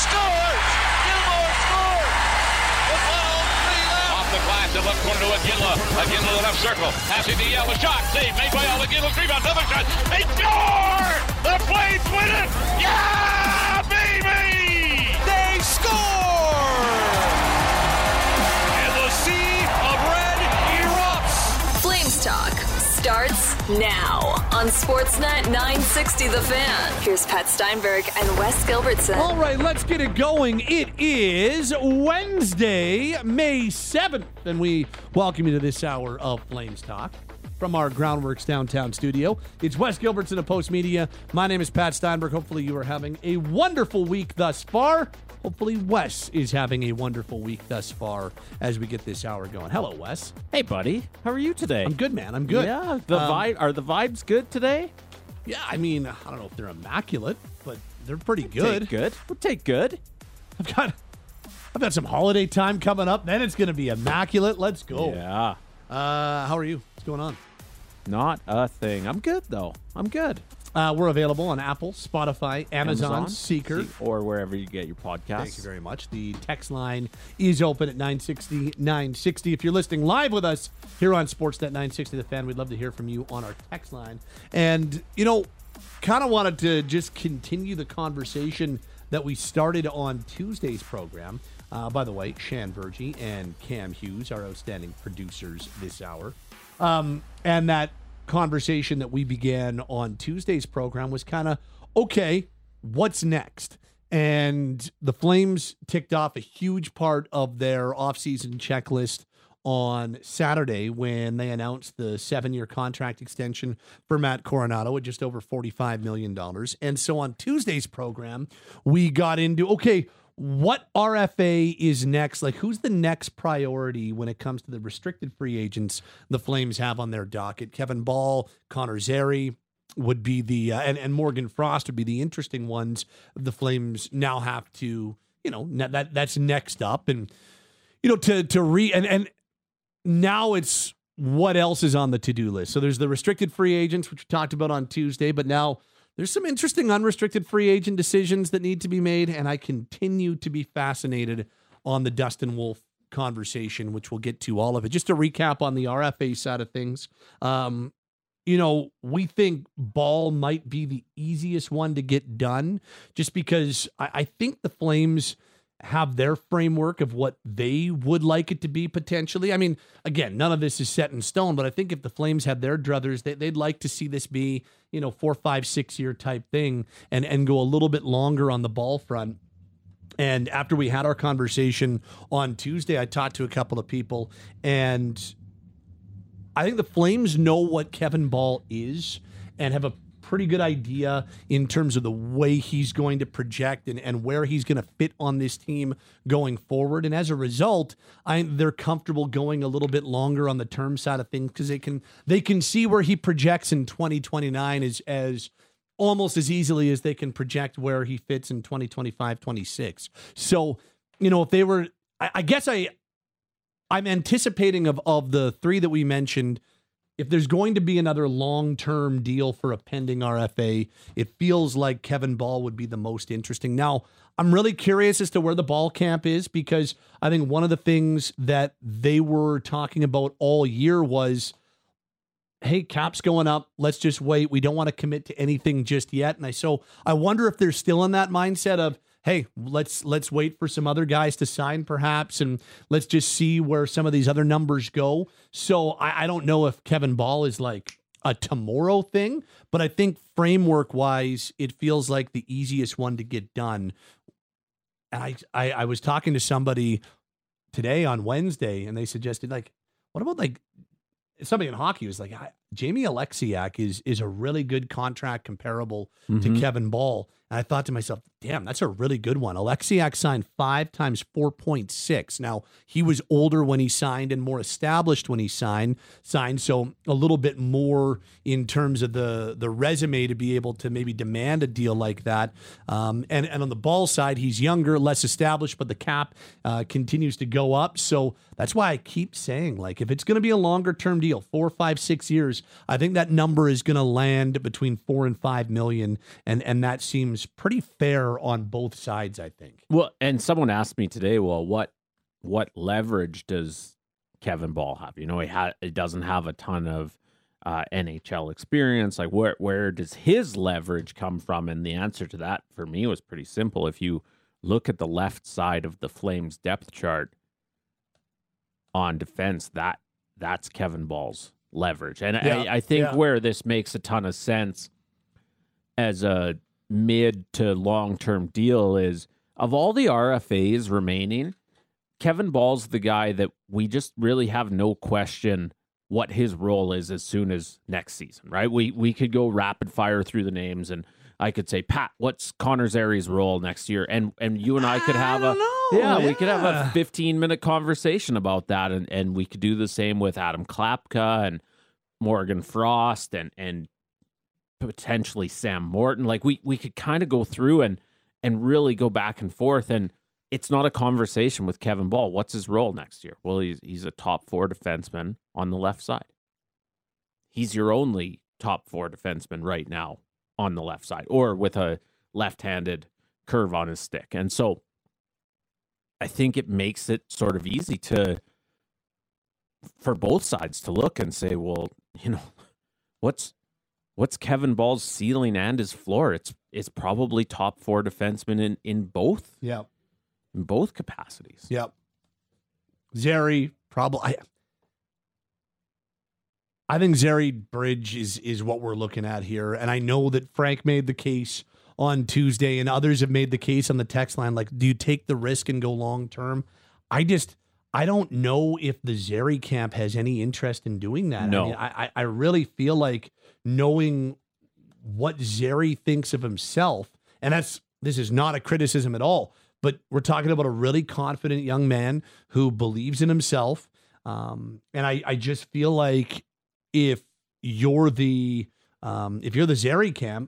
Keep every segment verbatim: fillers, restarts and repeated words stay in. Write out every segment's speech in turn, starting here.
scores! Gilmore scores! The foul, three left. Off the glass, the left corner to Iginla. Iginla to the left circle. Passing to Yell. A shot. Save made by Yell. Iginla's rebound. Another shot. They score! The Flames win it! Yeah, baby! They score! And the sea of red erupts. Flames Talk starts now on Sportsnet nine sixty The Fan. Here's Pat Steinberg and Wes Gilbertson. All right, let's get it going. It is Wednesday, May seventh, and we welcome you to this hour of Flames Talk from our Groundworks downtown studio. It's Wes Gilbertson of Post Media. My name is Pat Steinberg. Hopefully you are having a wonderful week thus far. Hopefully Wes is having a wonderful week thus far as we get this hour going. Hello, Wes. Hey, buddy. How are you today? I'm good, man. I'm good. Yeah. The Um, vibe are the vibes good today? Yeah, I mean, I don't know if they're immaculate, but they're pretty Take good. good. We'll take good. I've got I've got some holiday time coming up. Then it's going to be immaculate. Let's go. Yeah. Uh, how are you? What's going on? Not a thing. I'm good though. I'm good. Uh, we're available on Apple, Spotify, Amazon, Seeker. Se- or wherever you get your podcasts. Thank you very much. The text line is open at nine sixty, nine sixty. If you're listening live with us here on Sportsnet nine sixty The Fan, we'd love to hear from you on our text line. And, you know, kind of wanted to just continue the conversation that we started on Tuesday's program. Uh, by the way, Shan Vergy and Cam Hughes are outstanding producers this hour. Um, and that conversation that we began on Tuesday's program was kind of, okay, what's next? And the Flames ticked off a huge part of their offseason checklist on Saturday when they announced the seven-year contract extension for Matt Coronado at just over forty-five million dollars. And so on Tuesday's program, we got into, okay, what R F A is next? Like, who's the next priority when it comes to the restricted free agents the Flames have on their docket? Kevin Ball, Connor Zary would be the, uh, and, and Morgan Frost would be the interesting ones the Flames now have to, you know, that that's next up. And, you know, to, to re, and, and now it's what else is on the to-do list. So there's the restricted free agents, which we talked about on Tuesday, but now there's some interesting unrestricted free agent decisions that need to be made, and I continue to be fascinated on the Dustin Wolf conversation, which we'll get to all of it. Just to recap on the R F A side of things, um, you know, we think Ball might be the easiest one to get done just because I, I think the Flames have their framework of what they would like it to be potentially. I mean, again, none of this is set in stone, but I think if the Flames had their druthers, they, they'd like to see this be, you know, four, five, six year type thing and, and go a little bit longer on the Ball front. And after we had our conversation on Tuesday, I talked to a couple of people, and I think the Flames know what Kevin Ball is and have a pretty good idea in terms of the way he's going to project and, and where he's going to fit on this team going forward. And as a result, I they're comfortable going a little bit longer on the term side of things because they can they can see where he projects in twenty twenty-nine as as almost as easily as they can project where he fits in twenty twenty-five, twenty-six. So, you know, if they were, I, I guess I I'm anticipating of of the three that we mentioned. If there's going to be another long-term deal for a pending R F A, it feels like Kevin Ball would be the most interesting. Now, I'm really curious as to where the Ball camp is because I think one of the things that they were talking about all year was, hey, cap's going up. Let's just wait. We don't want to commit to anything just yet. And I so I wonder if they're still in that mindset of, hey, let's let's wait for some other guys to sign perhaps, and let's just see where some of these other numbers go. So I, I don't know if Kevin Ball is like a tomorrow thing, but I think framework-wise, it feels like the easiest one to get done. And I, I, I was talking to somebody today on Wednesday, and they suggested, like, what about, like, somebody in hockey was like, Jamie Alexiak is is a really good contract comparable Mm-hmm. to Kevin Ball. And I thought to myself, damn, that's a really good one. Alexiak signed five times four point six. Now, he was older when he signed and more established when he signed, signed. So a little bit more in terms of the, the resume to be able to maybe demand a deal like that. Um, and, and on the Ball side, he's younger, less established, but the cap uh, continues to go up. So that's why I keep saying, like, if it's going to be a longer term deal, four, five, six years, I think that number is going to land between four and five million, and and that seems pretty fair on both sides, I think. Well, and someone asked me today, well, what what leverage does Kevin Ball have? You know, he ha- he doesn't have a ton of uh, N H L experience. Like, where where does his leverage come from? And the answer to that for me was pretty simple. If you look at the left side of the Flames depth chart on defense, that that's Kevin Ball's leverage. And Yeah, I, I think yeah. where this makes a ton of sense as a mid to long-term deal is, of all the R F As remaining, Kevin Ball's the guy that we just really have no question what his role is as soon as next season, right? We we could go rapid fire through the names, and I could say, Pat, what's Connor Zari's role next year? And and you and I could have I a don't know. yeah, we Yeah. could have a fifteen minute conversation about that, and and we could do the same with Adam Klapka and Morgan Frost and and potentially Sam Morton. Like we we could kind of go through and and really go back and forth, and it's not a conversation with Kevin Ball. What's his role next year? Well, he's he's a top four defenseman on the left side. He's your only top four defenseman right now on the left side, or with a left-handed curve on his stick. And so I think it makes it sort of easy to, for both sides to look and say, well, you know, what's, what's Kevin Ball's ceiling and his floor? It's, it's probably top four defenseman in, in both, Yeah. in both capacities. Yep. Zary probably. I, I think Zary Bridge is is what we're looking at here, and I know that Frank made the case on Tuesday, and others have made the case on the text line. Like, do you take the risk and go long term? I just I don't know if the Zary camp has any interest in doing that. No. I mean, I I I really feel like knowing what Zary thinks of himself, and that's this is not a criticism at all. But we're talking about a really confident young man who believes in himself. Um, and I, I just feel like if you're the um, if you're the Zary camp,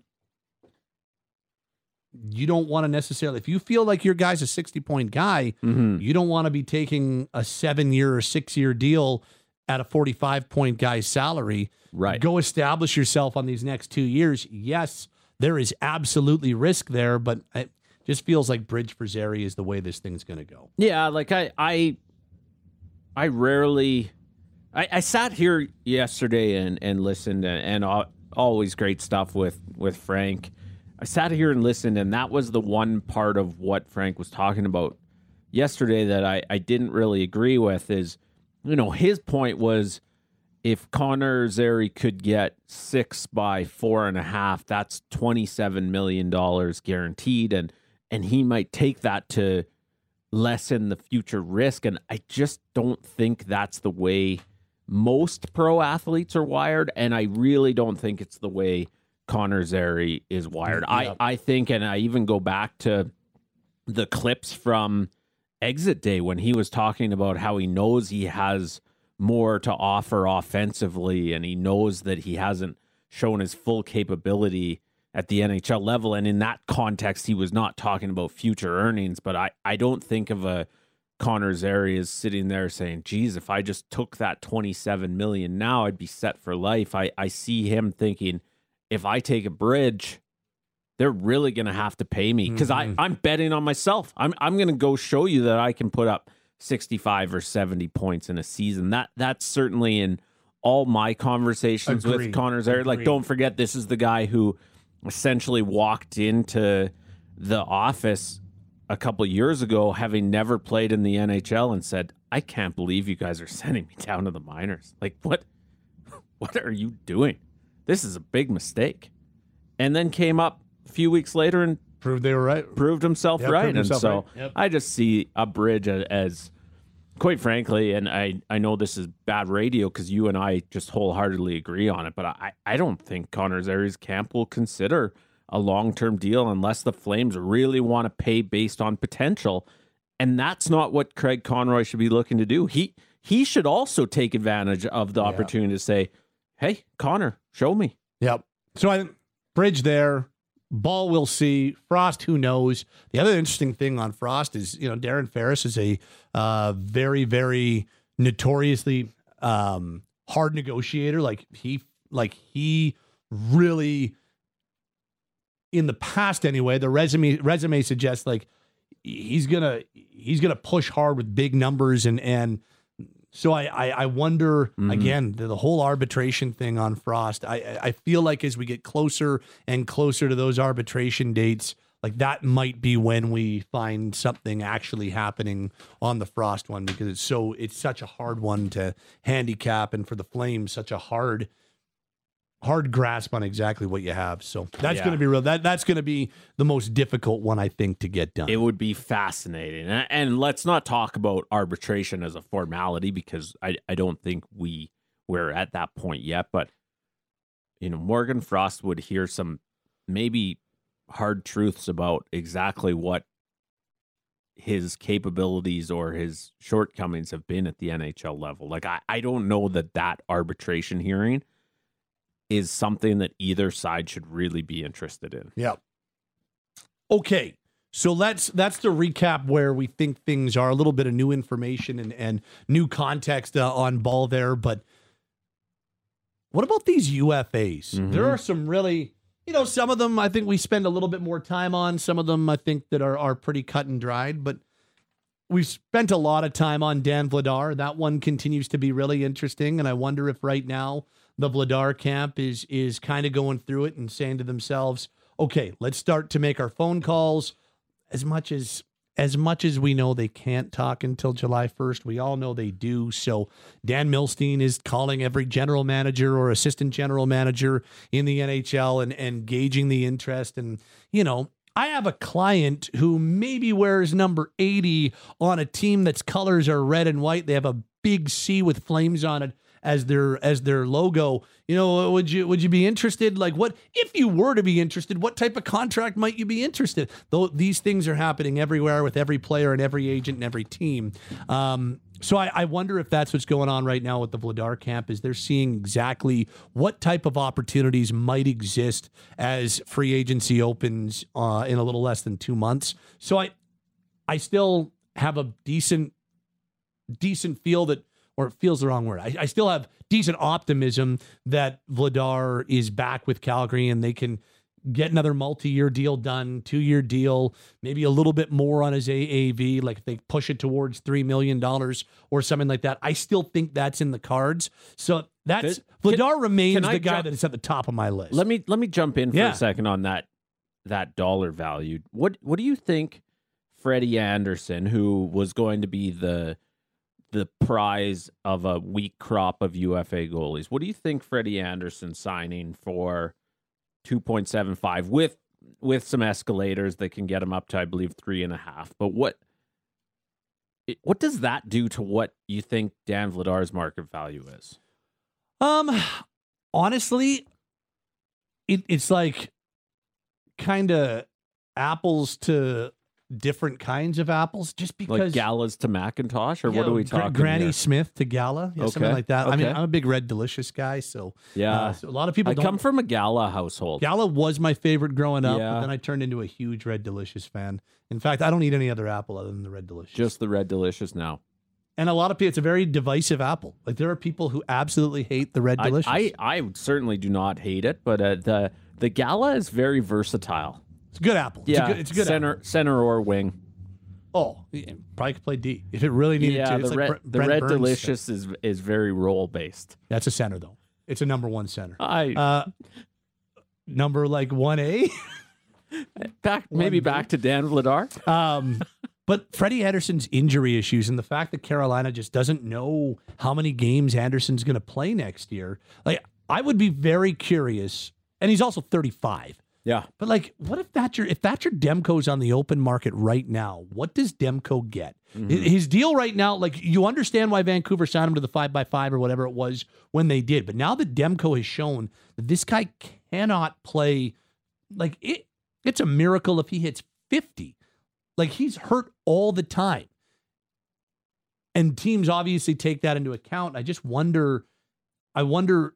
you don't want to necessarily, if you feel like your guy's a sixty point guy, Mm-hmm. you don't want to be taking a seven year or six year deal at a forty-five point guy's salary. Right. Go establish yourself on these next two years. Yes, there is absolutely risk there, but it just feels like bridge for Zary is the way this thing's going to go. Yeah, like I, I, I rarely, I, I sat here yesterday and, and listened, and, and al- always great stuff with, with Frank. I sat here and listened, and that was the one part of what Frank was talking about yesterday that I, I didn't really agree with is, you know, his point was if Connor Zary could get six by four and a half, that's twenty-seven million dollars guaranteed, and and he might take that to lessen the future risk. And I just don't think that's the way most pro athletes are wired, and I really don't think it's the way Connor Zary is wired. Yeah. I, I think, and I even go back to the clips from exit day when he was talking about how he knows he has more to offer offensively, and he knows that he hasn't shown his full capability at the N H L level. And in that context, he was not talking about future earnings, but I, I don't think of a Connor Zary as sitting there saying, geez, if I just took that twenty-seven million now, I'd be set for life. I, I see him thinking, if I take a bridge, they're really going to have to pay me because Mm-hmm. I I'm betting on myself. I'm I'm going to go show you that I can put up sixty-five or seventy points in a season. That that's certainly in all my conversations Agreed. with Connor Zary. Like, Agreed. don't forget, this is the guy who essentially walked into the office a couple years ago, having never played in the N H L, and said, I can't believe you guys are sending me down to the minors. Like, what what are you doing? This is a big mistake. And then came up a few weeks later and Proved they were right. proved himself Yeah, right. proved And himself so right. Yep. I just see a bridge as, as quite frankly, and I, I know this is bad radio because you and I just wholeheartedly agree on it, but I, I don't think Connor Zary's camp will consider a long-term deal unless the Flames really want to pay based on potential. And that's not what Craig Conroy should be looking to do. He he should also take advantage of the Yeah. opportunity to say, hey, Connor, show me. Yep. So I think bridge there. Ball, we'll see. Frost, who knows? The other interesting thing on Frost is, you know, Darren Ferris is a uh, very, very notoriously um, hard negotiator. Like he like he really, in the past anyway, the resume resume suggests like he's gonna he's gonna push hard with big numbers and and so I I, I wonder mm-hmm. again the, the whole arbitration thing on Frost. I I feel like as we get closer and closer to those arbitration dates, like that might be when we find something actually happening on the Frost one, because it's so it's such a hard one to handicap, and for the Flames such a hard hard grasp on exactly what you have. So that's yeah. going to be real. That that's going to be the most difficult one, I think, to get done. It would be fascinating. And, and let's not talk about arbitration as a formality, because I, I don't think we we're at that point yet. But, you know, Morgan Frost would hear some maybe hard truths about exactly what his capabilities or his shortcomings have been at the N H L level. Like, I, I don't know that that arbitration hearing is something that either side should really be interested in. Yeah. Okay. So let's that's the recap where we think things are. A little bit of new information and, and new context uh, on ball there. But what about these U F As? Mm-hmm. There are some really, you know, some of them I think we spend a little bit more time on. Some of them I think that are, are pretty cut and dried. But we've spent a lot of time on Dan Vladar. That one continues to be really interesting. And I wonder if right now the Vladar camp is is kind of going through it and saying to themselves, okay, let's start to make our phone calls. As much as as much as we know they can't talk until July first, we all know they do. So Dan Milstein is calling every general manager or assistant general manager in the N H L and, and gauging the interest. And, you know, I have a client who maybe wears number eighty on a team that's colors are red and white. They have a big C with flames on it as their as their logo. You know, would you would you be interested? Like, what if you were to be interested? What type of contract might you be interested? Though these things are happening everywhere with every player and every agent and every team. Um, so I, I wonder if that's what's going on right now with the Vladar camp. Is they're seeing exactly what type of opportunities might exist as free agency opens uh, in a little less than two months. So I I still have a decent decent feel that. Or it feels the wrong word. I, I still have decent optimism that Vladar is back with Calgary and they can get another multi-year deal done, two-year deal, maybe a little bit more on his A A V, like if they push it towards three million dollars or something like that. I still think that's in the cards. So that's can, Vladar remains the I guy jump, that is at the top of my list. Let me let me jump in for yeah. a second on that that dollar value. What what do you think Freddie Anderson, who was going to be the the prize of a weak crop of U F A goalies. What do you think Freddie Anderson signing for two point seven five with with some escalators that can get him up to, I believe, three and a half? But what what does that do to what you think Dan Vladar's market value is? Um, honestly, it, it's like kind of apples to different kinds of apples, just because like Galas to Macintosh, or yeah, what are we talking? Gr- Granny here? Smith to Gala, yeah, okay. something like that. Okay. I mean, I'm a big Red Delicious guy, so yeah, uh, so a lot of people. I don't... come from a Gala household. Gala was my favorite growing up, yeah. but then I turned into a huge Red Delicious fan. In fact, I don't eat any other apple other than the Red Delicious. Just the Red Delicious now. And a lot of people, it's a very divisive apple. Like there are people who absolutely hate the Red Delicious. I I, I certainly do not hate it, but uh, the the Gala is very versatile. It's a good apple. It's yeah, a good, it's a good center apple. center or wing. Oh, yeah, probably could play D if it really needed yeah, to. It's the like red, Bre- the Brent red Burns delicious stuff. is is very role based. That's a center though. It's a number one center. I uh, number like one A. back maybe back to Dan Vladar. Um, but Freddie Anderson's injury issues and the fact that Carolina just doesn't know how many games Anderson's going to play next year. Like I would be very curious, and he's also thirty-five. Yeah. But like, what if that's your if that's your Demko's on the open market right now? What does Demko get? Mm-hmm. His deal right now, like you understand why Vancouver signed him to the five by five or whatever it was when they did. But now that Demko has shown that this guy cannot play, like it, it's a miracle if he hits fifty. Like he's hurt all the time. And teams obviously take that into account. I just wonder, I wonder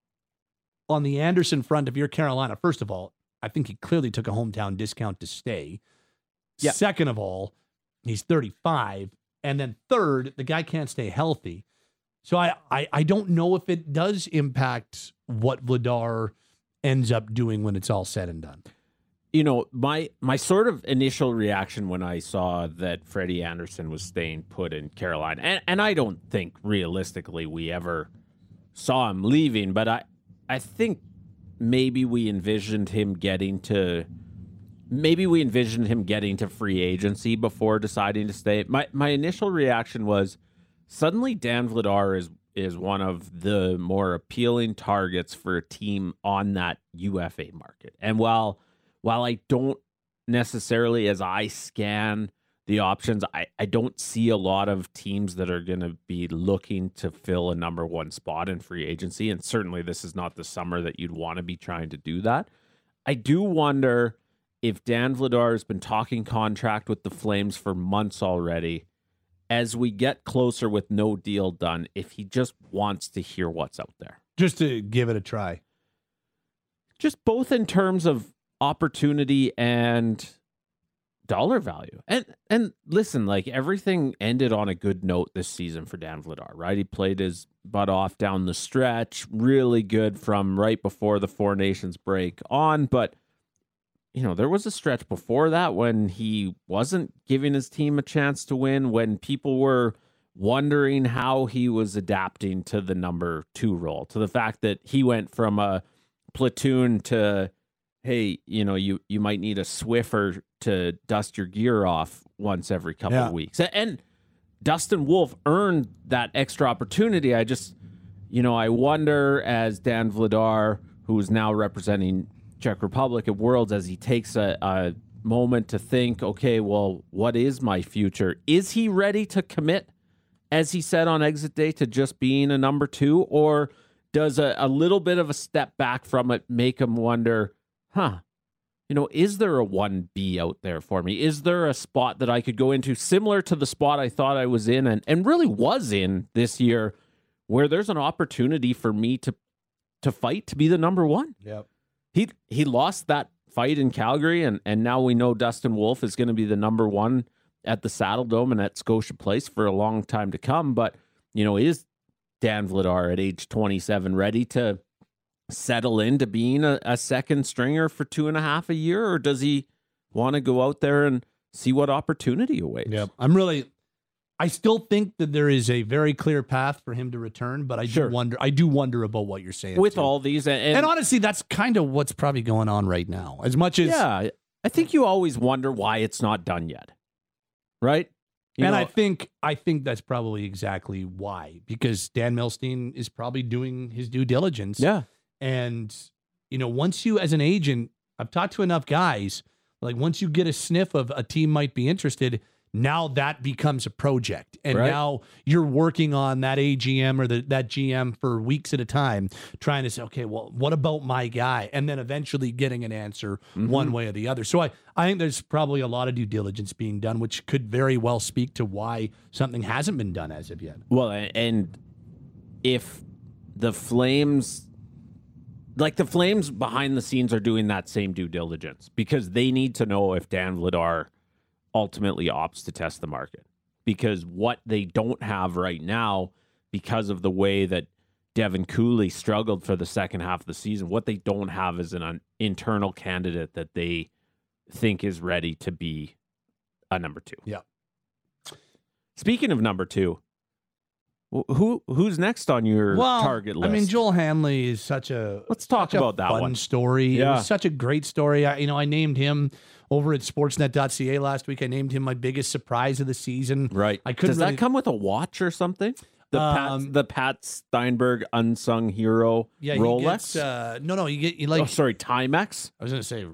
on the Anderson front, if you're Carolina, first of all, I think he clearly took a hometown discount to stay. Yeah. Second of all, he's thirty-five. And then third, the guy can't stay healthy. So I, I, I don't know if it does impact what Vladar ends up doing when it's all said and done. You know, my my sort of initial reaction when I saw that Freddie Anderson was staying put in Carolina, and, and I don't think realistically we ever saw him leaving, but I, I think maybe we envisioned him getting to maybe we envisioned him getting to free agency before deciding to stay. My my initial reaction was suddenly Dan Vladar is is one of the more appealing targets for a team on that U F A market. And while while I don't necessarily, as I scan the options, I, I don't see a lot of teams that are going to be looking to fill a number one spot in free agency. And certainly this is not the summer that you'd want to be trying to do that. I do wonder if Dan Vladar has been talking contract with the Flames for months already, as we get closer with no deal done, if he just wants to hear what's out there. Just to give it a try. Just both in terms of opportunity and dollar value. And and listen, like everything ended on a good note this season for Dan Vladar, right? He played his butt off down the stretch, really good from right before the Four Nations break on, but you know, there was a stretch before that when he wasn't giving his team a chance to win, when people were wondering how he was adapting to the number two role, to the fact that he went from a platoon to, hey, you know, you, you might need a Swiffer to dust your gear off once every couple Yeah. of weeks. And Dustin Wolf earned that extra opportunity. I just, you know, I wonder as Dan Vladar, who is now representing Czech Republic at Worlds, as he takes a, a moment to think, okay, well, what is my future? Is he ready to commit, as he said on exit day, to just being a number two? Or does a, a little bit of a step back from it make him wonder, huh, you know, is there a one B out there for me? Is there a spot that I could go into similar to the spot I thought I was in and, and really was in this year, where there's an opportunity for me to to fight to be the number one? Yep. He he lost that fight in Calgary, and, and now we know Dustin Wolf is going to be the number one at the Saddle Dome and at Scotia Place for a long time to come. But, you know, is Dan Vladar at age twenty-seven ready to settle into being a, a second stringer for two and a half a year, or does he want to go out there and see what opportunity awaits? Yep. I'm really, I still think that there is a very clear path for him to return, but I Sure. do wonder, I do wonder about what you're saying. With too. all these, and, and, and honestly, that's kind of what's probably going on right now. As much as, yeah, I think you always wonder why it's not done yet, right? You and know, I think, I think that's probably exactly why, because Dan Milstein is probably doing his due diligence. yeah, And, you know, once you, as an agent, I've talked to enough guys, like once you get a sniff of a team might be interested, now that becomes a project. And Right. now you're working on that A G M or the, that G M for weeks at a time, trying to say, okay, well, what about my guy? And then eventually getting an answer Mm-hmm. one way or the other. So I, I think there's probably a lot of due diligence being done, which could very well speak to why something hasn't been done as of yet. well, a- and if the Flames, like the Flames behind the scenes are doing that same due diligence, because they need to know if Dan Vladar ultimately opts to test the market, because what they don't have right now, because of the way that Devin Cooley struggled for the second half of the season, what they don't have is an, an internal candidate that they think is ready to be a number two. Yeah. Speaking of number two, wh- who who's next on your target list? I mean, Joel Hanley is such a Let's talk such a about that fun one. story. It Yeah. was such a great story. I, you know, I named him over at sportsnet dot c a last week. I named him my biggest surprise of the season. Right. I couldn't Does really- that come with a watch or something? The Um, Pat, the Pat Steinberg unsung hero Yeah, Rolex. he gets, uh, no, no, you get you like. oh, sorry, Timex. I was gonna say,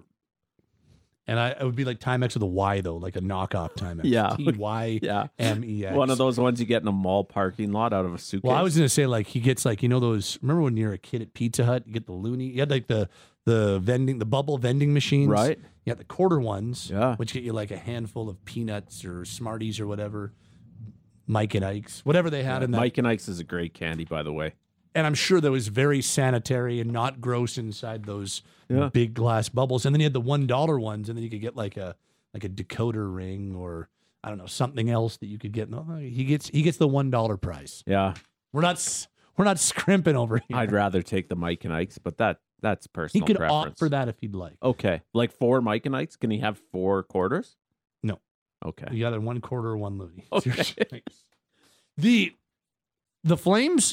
and I it would be like Timex with a Y though, like a knockoff Timex. Yeah. T Y Yeah, M E X. one of those ones you get in a mall parking lot out of a suitcase. Well, I was gonna say like he gets like you know those. Remember when you're a kid at Pizza Hut, you get the loony. You had like the the vending, the bubble vending machines, Right. You got the quarter ones, Yeah. which get you like a handful of peanuts or Smarties or whatever. Mike and Ike's, whatever they had in that. Mike and Ike's is a great candy, by the way. And I'm sure that was very sanitary and not gross inside those Yeah. big glass bubbles. And then you had the one dollar ones, and then you could get like a like a decoder ring or I don't know something else that you could get. No, he gets he gets the one dollar prize. Yeah, We're not s- we're not scrimping over here. I'd rather take the Mike and Ike's, but that that's he personal could preference. opt for that if he'd like. Okay, like four Mike and Ike's. Can he have four quarters? No. Okay. You either one quarter or one Louis. Okay. the the Flames,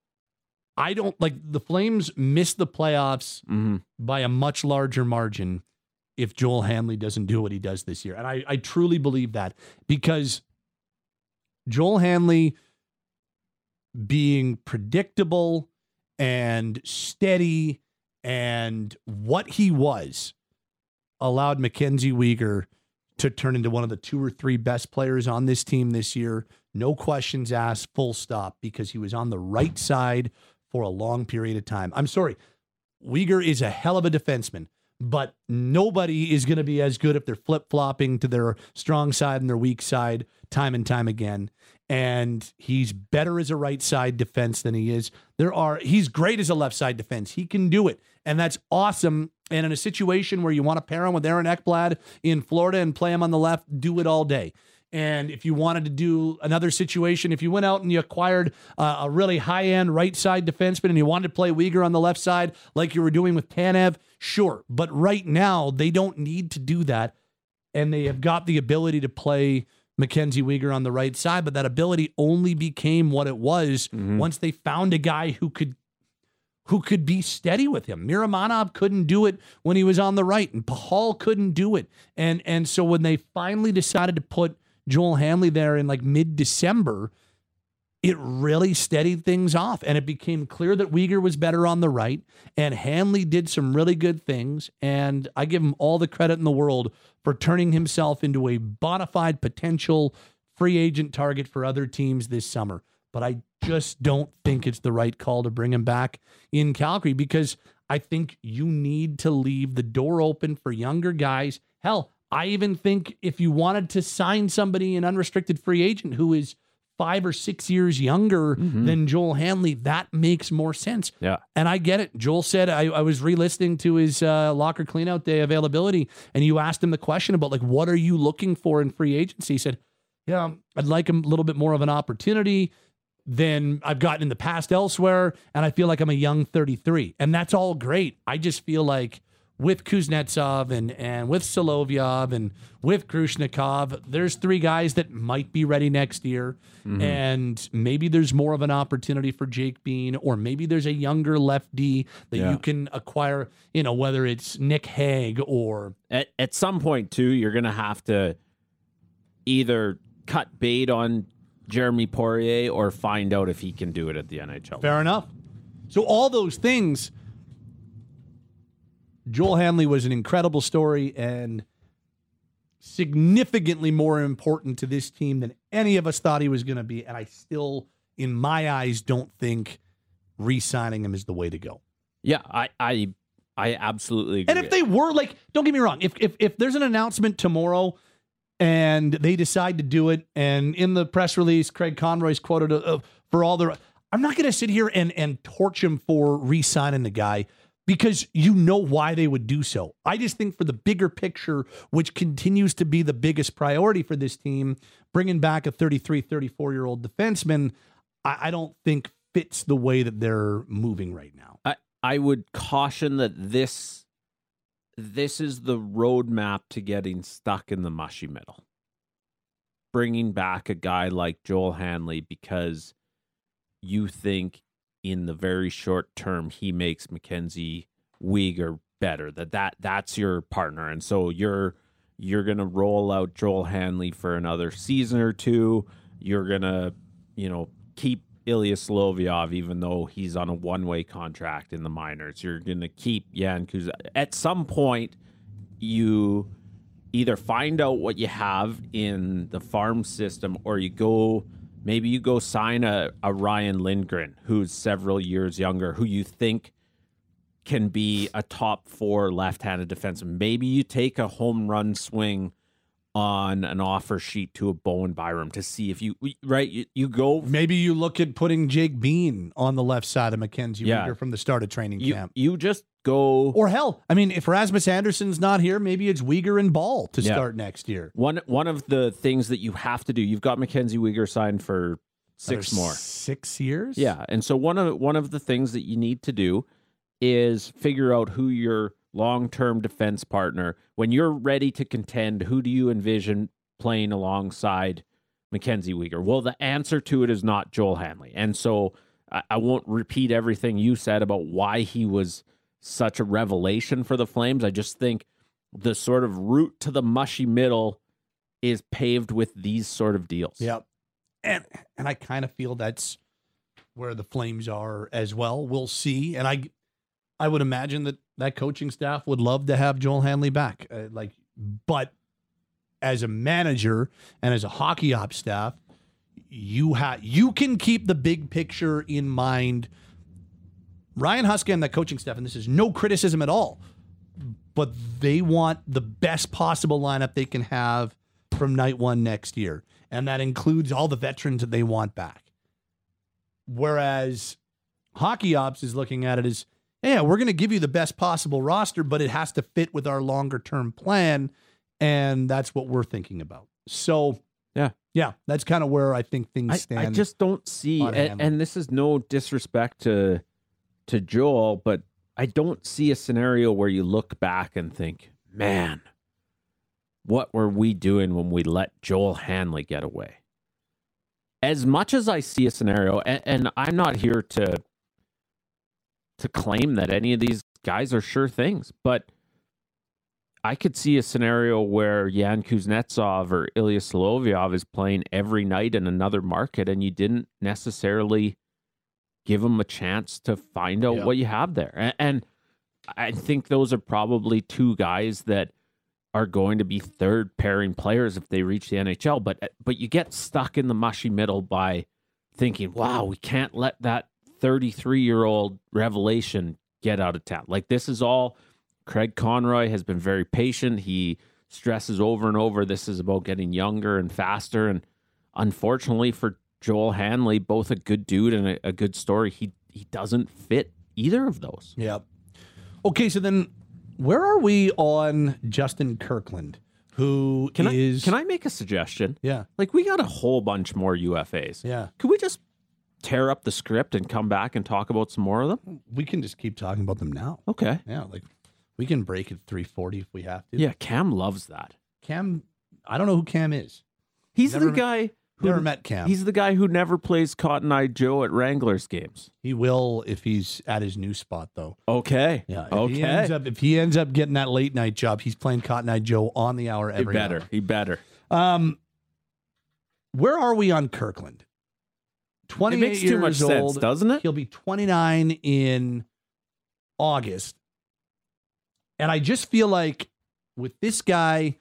I don't like the Flames miss the playoffs Mm-hmm. by a much larger margin if Joel Hanley doesn't do what he does this year. And I, I truly believe that because Joel Hanley being predictable and steady and what he was allowed Mackenzie Weegar to turn into one of the two or three best players on this team this year. No questions asked, full stop, because he was on the right side for a long period of time. I'm sorry, Weegar is a hell of a defenseman, but nobody is going to be as good if they're flip-flopping to their strong side and their weak side time and time again. And he's better as a right side defense than he is. There are he's great as a left side defense. He can do it. And that's awesome. And in a situation where you want to pair him with Aaron Ekblad in Florida and play him on the left, do it all day. And if you wanted to do another situation, if you went out and you acquired uh, a really high-end right side defenseman and you wanted to play Weegar on the left side like you were doing with Tanev, sure. But right now, they don't need to do that. And they have got the ability to play Mackenzie Weegar on the right side, but that ability only became what it was Mm-hmm. once they found a guy who could who could be steady with him. Miramanov couldn't do it when he was on the right, and Pahal couldn't do it. And and so when they finally decided to put Joel Hanley there in like mid-December, it really steadied things off. And it became clear that Weegar was better on the right, and Hanley did some really good things. And I give him all the credit in the world for turning himself into a bona fide potential free agent target for other teams this summer. But I just don't think it's the right call to bring him back in Calgary, because I think you need to leave the door open for younger guys. Hell, I even think if you wanted to sign somebody an unrestricted free agent who is five or six years younger Mm-hmm. than Joel Hanley, that makes more sense. Yeah. And I get it. Joel said, I, I was re-listening to his uh, locker cleanout day availability, and you asked him the question about, like, what are you looking for in free agency? He said, yeah, I'd like a little bit more of an opportunity than I've gotten in the past elsewhere, and I feel like I'm a young thirty-three. And that's all great. I just feel like with Kuznetsov and, and with Solovyov and with Grushnikov, there's three guys that might be ready next year. Mm-hmm. And maybe there's more of an opportunity for Jake Bean, or maybe there's a younger left D that Yeah. you can acquire, you know, whether it's Nick Hague or... At, at some point, too, you're going to have to either cut bait on Jeremy Poirier or find out if he can do it at the N H L. Fair enough. So all those things, Joel Hanley was an incredible story and significantly more important to this team than any of us thought he was going to be. And I still, in my eyes, don't think re-signing him is the way to go. Yeah, I I, I absolutely agree. And if they were, like, don't get me wrong, if if if there's an announcement tomorrow and they decide to do it, and in the press release, Craig Conroy's quoted uh, for all the, I'm not going to sit here and and torch him for re-signing the guy, because you know why they would do so. I just think for the bigger picture, which continues to be the biggest priority for this team, bringing back a thirty-three, thirty-four-year-old defenseman, I, I don't think fits the way that they're moving right now. I, I would caution that this this is the roadmap to getting stuck in the mushy middle. Bringing back a guy like Joel Hanley because you think in the very short term he makes Mackenzie Weegar better. That that that's your partner, and so you're you're gonna roll out Joel Hanley for another season or two. You're gonna you know keep Ilya Solovyov, even though he's on a one-way contract in the minors. You're going to keep Jan Kuznetsov. At some point, you either find out what you have in the farm system, or you go, maybe you go sign a, a Ryan Lindgren, who's several years younger, who you think can be a top four left-handed defenseman. Maybe you take a home run swing on an offer sheet to a Bowen Byram to see if you, right, you, you go. Maybe you look at putting Jake Bean on the left side of Mackenzie Yeah. Weegar from the start of training You, camp. you just go. Or hell, I mean, if Rasmus Anderson's not here, maybe it's Weegar and Ball to Yeah. start next year. One one of the things that you have to do, you've got Mackenzie Weegar signed for Six Another more. Six years? Yeah, and so one of one of the things that you need to do is figure out who your long-term defense partner, when you're ready to contend, who do you envision playing alongside Mackenzie Weegar? Well, the answer to it is not Joel Hanley. And so I, I won't repeat everything you said about why he was such a revelation for the Flames. I just think the sort of route to the mushy middle is paved with these sort of deals. Yep. And and I kind of feel that's where the Flames are as well. We'll see. And I I would imagine that that coaching staff would love to have Joel Hanley back. Uh, like, but as a manager and as a hockey ops staff, you have you can keep the big picture in mind. Ryan Huska and that coaching staff, and this is no criticism at all, but they want the best possible lineup they can have from night one next year. And that includes all the veterans that they want back. Whereas hockey ops is looking at it as, yeah, we're going to give you the best possible roster, but it has to fit with our longer term plan. And that's what we're thinking about. So, yeah, yeah, that's kind of where I think things I, stand. I just don't see, and, and this is no disrespect to to Joel, but I don't see a scenario where you look back and think, man, what were we doing when we let Joel Hanley get away? As much as I see a scenario, and, and I'm not here to to claim that any of these guys are sure things, but I could see a scenario where Yan Kuznetsov or Ilya Solovyov is playing every night in another market, and you didn't necessarily give them a chance to find out Yep. what you have there. And, and I think those are probably two guys that are going to be third pairing players if they reach the N H L. But but you get stuck in the mushy middle by thinking, wow, we can't let that thirty-three-year-old revelation get out of town. Like, this is all, Craig Conroy has been very patient. He stresses over and over, this is about getting younger and faster. And unfortunately for Joel Hanley, both a good dude and a, a good story, he he doesn't fit either of those. Yeah. Okay, so then where are we on Justin Kirkland, who Can is... I can I make a suggestion? Yeah. Like, we got a whole bunch more U F As. Yeah. Could we just tear up the script and come back and talk about some more of them? We can just keep talking about them now. Okay. Yeah, like we can break at three forty if we have to. Yeah, Cam loves that. Cam, I don't know who Cam is. He's Never the met- guy who Never met Cam. He's the guy who never plays Cotton Eye Joe at Wranglers games. He will if he's at his new spot, though. Okay. Yeah. If Okay. He ends up, if he ends up getting that late night job, he's playing Cotton Eye Joe on the hour he every better. hour. He better. Um, where are we on Kirkland? twenty-eight It makes too years much old. sense, doesn't it? He'll be twenty-nine in August. And I just feel like with this guy,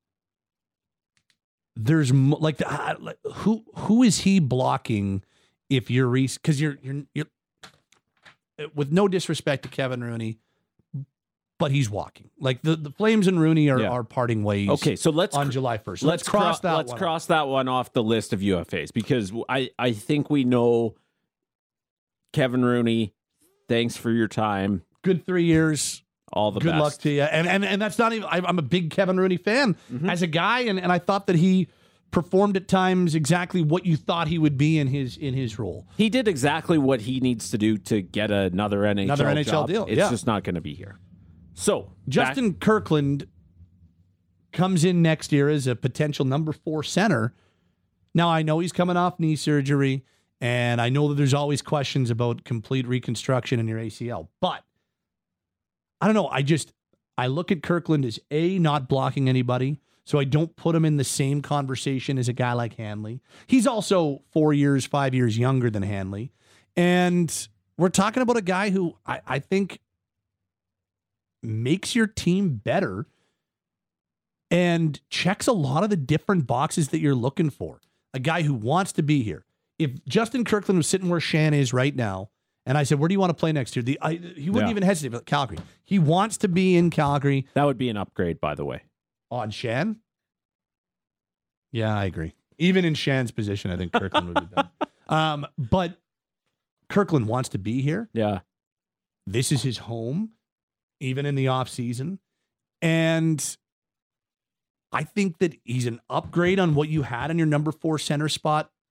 there's mo- like, the, uh, like who who is he blocking if you're Reese? Because you're you're you're with no disrespect to Kevin Rooney, but he's walking. Like the, the Flames and Rooney are, Yeah. are parting ways. Okay, so let's on July first. So let's, let's cross cro- that. Let's one cross that one off the list of U F As, because I I think we know Kevin Rooney. Thanks for your time. Good three years. All the Good best. luck to you. And and and that's not even. I'm I'm a big Kevin Rooney fan Mm-hmm. as a guy, and, and I thought that he performed at times exactly what you thought he would be in his in his role. He did exactly what he needs to do to get another N H L Another N H L job. deal, It's yeah. just not going to be here. So Justin back- Kirkland comes in next year as a potential number four center. Now, I know he's coming off knee surgery, and I know that there's always questions about complete reconstruction in your A C L, but I don't know. I just, I look at Kirkland as A, not blocking anybody, so I don't put him in the same conversation as a guy like Hanley. He's also four years, five years younger than Hanley. And we're talking about a guy who I, I think makes your team better and checks a lot of the different boxes that you're looking for. A guy who wants to be here. If Justin Kirkland was sitting where Shan is right now, and I said, where do you want to play next year? The I, He wouldn't Yeah. even hesitate, but Calgary. He wants to be in Calgary. that would be an upgrade, by the way. On Shan? Yeah, I agree. Even in Shan's position, I think Kirkland would be better. Um, but Kirkland wants to be here. Yeah. This is his home, even in the offseason. And I think that he's an upgrade on what you had in your number four center spot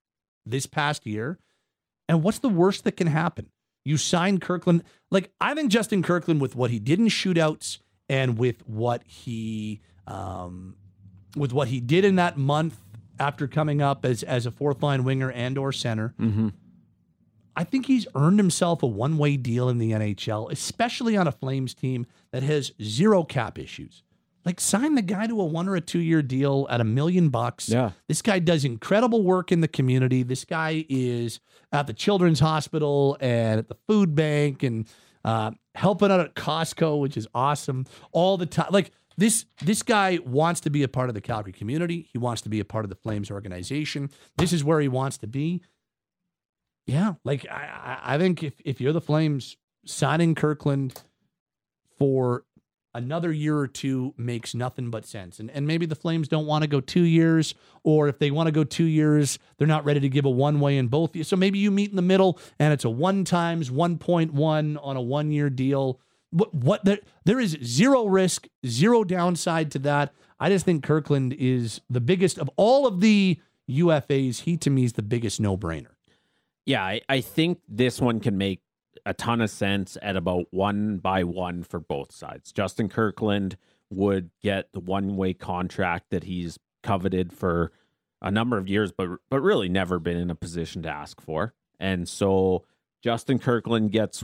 this past year. And what's the worst that can happen? You sign Kirkland. Like, I think Justin Kirkland, with what he did in shootouts and with what he um, with what he did in that month after coming up as as a fourth line winger and or center, Mm-hmm. I think he's earned himself a one-way deal in the N H L, especially on a Flames team that has zero cap issues. Like, sign the guy to a one or a two-year deal at a million bucks. Yeah. This guy does incredible work in the community. This guy is at the Children's Hospital and at the food bank and uh, helping out at Costco, which is awesome, all the time. Like, this this guy wants to be a part of the Calgary community. He wants to be a part of the Flames organization. This is where he wants to be. Yeah, like, I, I think if, if you're the Flames, signing Kirkland for another year or two makes nothing but sense. And and maybe the Flames don't want to go two years, or if they want to go two years, they're not ready to give a one-way in both years. So maybe you meet in the middle and it's a one times one point one on a one-year deal. What, what there, there is zero risk, zero downside to that. I just think Kirkland is the biggest of all of the U F As. He, to me, is the biggest no-brainer. Yeah, I, I think this one can make a ton of sense at about one by one for both sides. Justin Kirkland would get the one-way contract that he's coveted for a number of years, but but really never been in a position to ask for. And so Justin Kirkland gets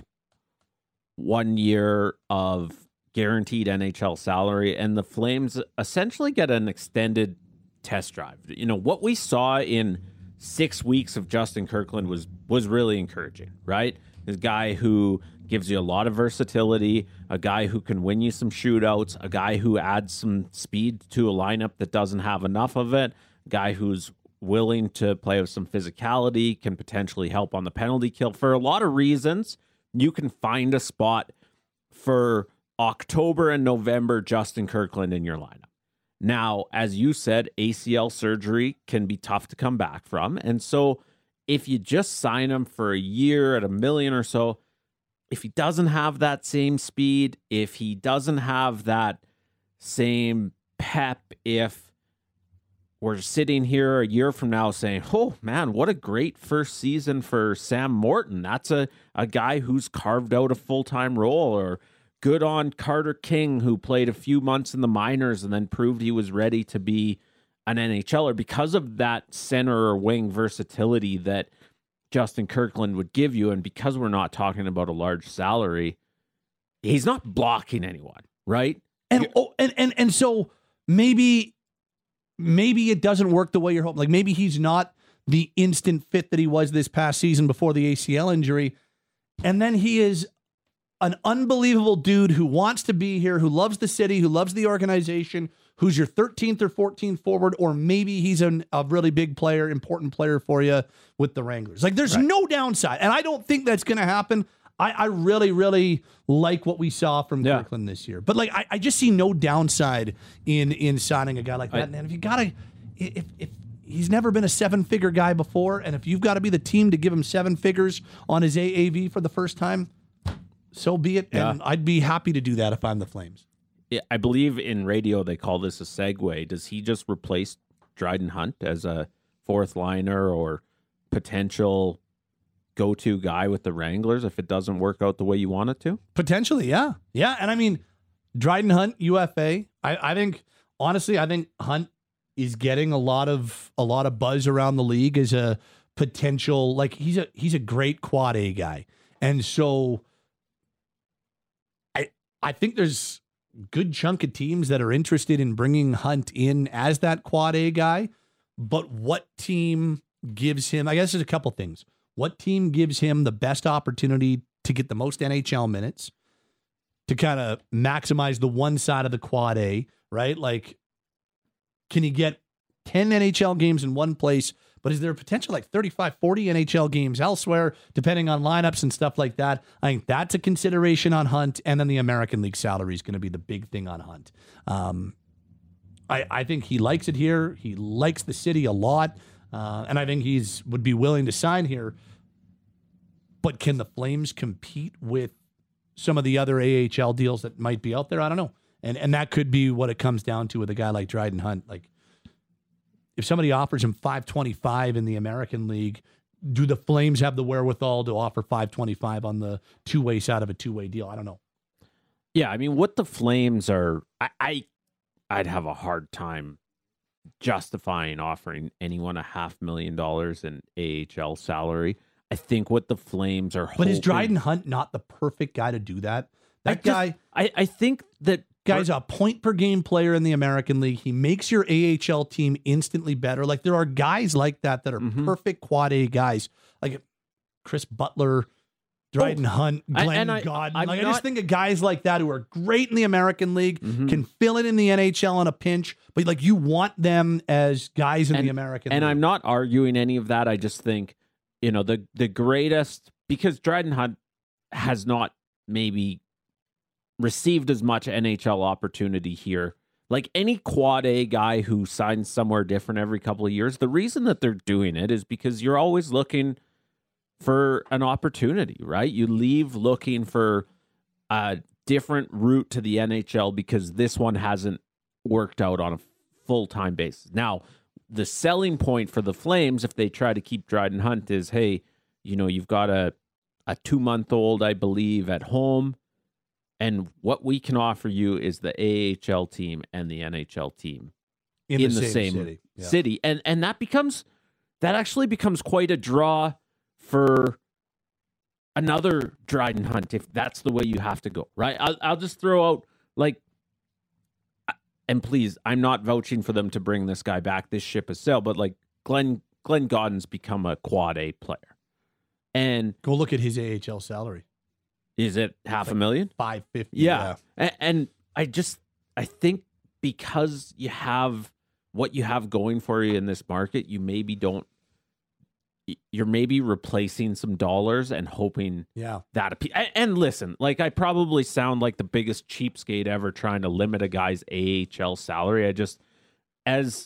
one year of guaranteed N H L salary, and the Flames essentially get an extended test drive. You know, what we saw in six weeks of Justin Kirkland was was really encouraging, right? This guy who gives you a lot of versatility, a guy who can win you some shootouts, a guy who adds some speed to a lineup that doesn't have enough of it, a guy who's willing to play with some physicality, can potentially help on the penalty kill. For a lot of reasons, you can find a spot for October and November Justin Kirkland in your lineup. Now, as you said, A C L surgery can be tough to come back from. And so if you just sign him for a year at a million or so, if he doesn't have that same speed, if he doesn't have that same pep, if we're sitting here a year from now saying, oh, man, what a great first season for Sam Morton. That's a, a guy who's carved out a full-time role. Or good on Carter King, who played a few months in the minors and then proved he was ready to be an N H L er because of that center or wing versatility that Justin Kirkland would give you. And because we're not talking about a large salary, he's not blocking anyone, right? And oh, and and and so maybe maybe it doesn't work the way you're hoping. Like, maybe he's not the instant fit that he was this past season before the A C L injury. And then he is an unbelievable dude who wants to be here, who loves the city, who loves the organization, who's your thirteenth or fourteenth forward, or maybe he's an, a really big player, important player for you with the Wranglers. Like, there's Right. no downside. And I don't think that's going to happen. I, I really, really like what we saw from Yeah. Kirkland this year. But, like, I, I just see no downside in in signing a guy like that. I- And if you got to, if, if he's never been a seven-figure guy before, and if you've got to be the team to give him seven figures on his A A V for the first time, so be it. Yeah. And I'd be happy to do that if I'm the Flames. Yeah, I believe in radio they call this a segue. Does he just replace Dryden Hunt as a fourth liner or potential go-to guy with the Wranglers if it doesn't work out the way you want it to? Potentially, yeah. Yeah, and I mean, Dryden Hunt, U F A, I, I think, honestly, I think Hunt is getting a lot of a lot of buzz around the league as a potential, like, he's a he's a great quad A guy. And so I I think there's good chunk of teams that are interested in bringing Hunt in as that quad A guy. But what team gives him, I guess there's a couple things. What team gives him the best opportunity to get the most N H L minutes, to kind of maximize the one side of the quad A, right? Like, can he get ten N H L games in one place, but is there a potential like thirty-five, forty N H L games elsewhere, depending on lineups and stuff like that? I think that's a consideration on Hunt. And then the American League salary is going to be the big thing on Hunt. Um, I, I think he likes it here. He likes the city a lot. Uh, and I think he's would be willing to sign here. But can the Flames compete with some of the other A H L deals that might be out there? I don't know. And and that could be what it comes down to with a guy like Dryden Hunt. Like, if somebody offers him five twenty-five in the American League, do the Flames have the wherewithal to offer five twenty-five on the two-way side of a two-way deal? I don't know. Yeah, I mean, what the Flames are, I, I I'd have a hard time justifying offering anyone a half million dollars in A H L salary. I think what the Flames are, but hoping, is Dryden Hunt not the perfect guy to do that? That I just, guy, I, I think that guy's a point per game player in the American League. He makes your A H L team instantly better. Like there are guys like that that are mm-hmm. perfect quad A guys, like Chris Butler, Dryden oh, Hunt, Glenn I, Godden. I, like not, I just think of guys like that who are great in the American League, mm-hmm. can fill it in the N H L in a pinch, but like you want them as guys in and, the American and League. I'm not arguing any of that. I just think, you know, the the greatest, because Dryden Hunt has not maybe received as much N H L opportunity here. Like any quad A guy who signs somewhere different every couple of years, the reason that they're doing it is because you're always looking for an opportunity, right? You leave looking for a different route to the N H L because this one hasn't worked out on a full-time basis. Now, the selling point for the Flames, if they try to keep Dryden Hunt, is, hey, you know, you've got a, a two-month-old, I believe, at home, and what we can offer you is the A H L team and the N H L team in, in the, the same, same, city. Yeah. city. And and that becomes, that actually becomes quite a draw for another Dryden Hunt, if that's the way you have to go, right? I'll, I'll just throw out, like, and please, I'm not vouching for them to bring this guy back. This ship has sailed, but like Glenn Glenn Godden's become a quad A player. And go look at his A H L salary. Is it half like a million? five fifty. Yeah. yeah. And, and I just, I think because you have what you have going for you in this market, you maybe don't, you're maybe replacing some dollars and hoping yeah. that. And, and listen, like I probably sound like the biggest cheapskate ever trying to limit a guy's A H L salary. I just, as,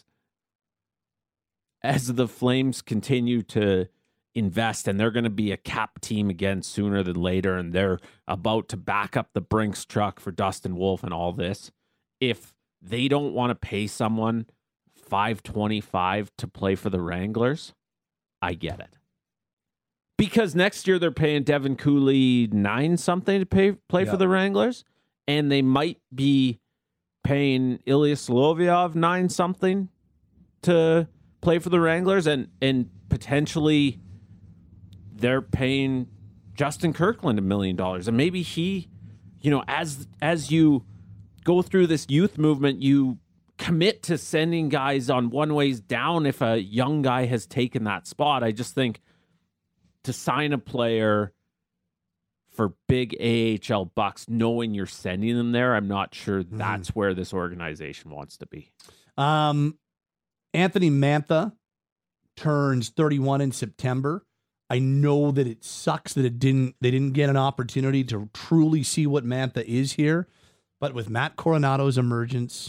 as the Flames continue to invest, and they're going to be a cap team again sooner than later, and they're about to back up the Brinks truck for Dustin Wolf and all this. If they don't want to pay someone five twenty-five to play for the Wranglers, I get it. Because next year they're paying Devin Cooley nine something to pay play yeah. for the Wranglers, and they might be paying Ilya Solovyov nine something to play for the Wranglers, and and potentially they're paying Justin Kirkland a million dollars, and maybe he, you know, as as you go through this youth movement, you commit to sending guys on one ways down if a young guy has taken that spot. I just think to sign a player for big A H L bucks, knowing you're sending them there, I'm not sure that's mm. where this organization wants to be. Um, Anthony Mantha turns thirty-one in September. I know that it sucks that it didn't they didn't get an opportunity to truly see what Mantha is here, but with Matt Coronado's emergence,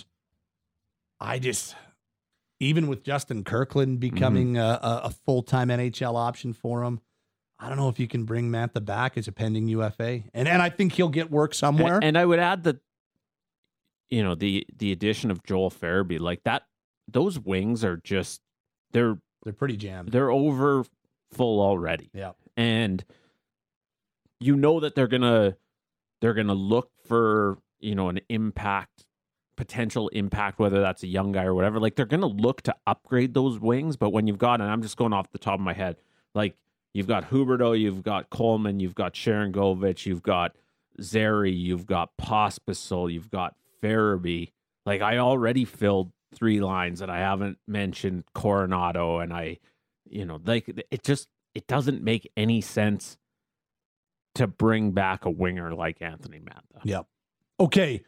I just, even with Justin Kirkland becoming mm-hmm. a, a full-time N H L option for him, I don't know if you can bring Mantha back as a pending U F A, and and I think he'll get work somewhere. And, and I would add that, you know, the the addition of Joel Farabee, like that, those wings are just they're they're pretty jammed. They're over full already. Yeah, and you know that they're gonna they're gonna look for, you know, an impact. potential impact, whether that's a young guy or whatever. Like they're going to look to upgrade those wings, but when you've got, and I'm just going off the top of my head, like you've got Huberdeau, you've got Coleman, you've got Sharon Govich, you've got Zary, you've got Pospisil, you've got Farabee. Like I already filled three lines and I haven't mentioned Coronado, and I, you know, like it just, it doesn't make any sense to bring back a winger like Anthony Mantha. Yeah. Okay.